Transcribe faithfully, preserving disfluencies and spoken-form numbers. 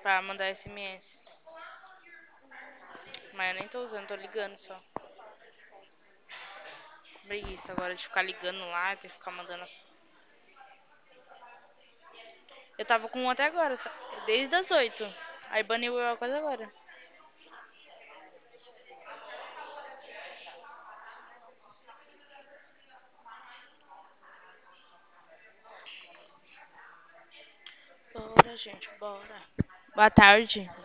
Pra mandar S M S. Mas eu nem tô usando, tô ligando só. Preguiça agora de ficar ligando lá, ter que ficar mandando. Eu tava com um até agora, desde as oito. Aí baniu eu quase agora. Bora, gente, bora. Boa tarde.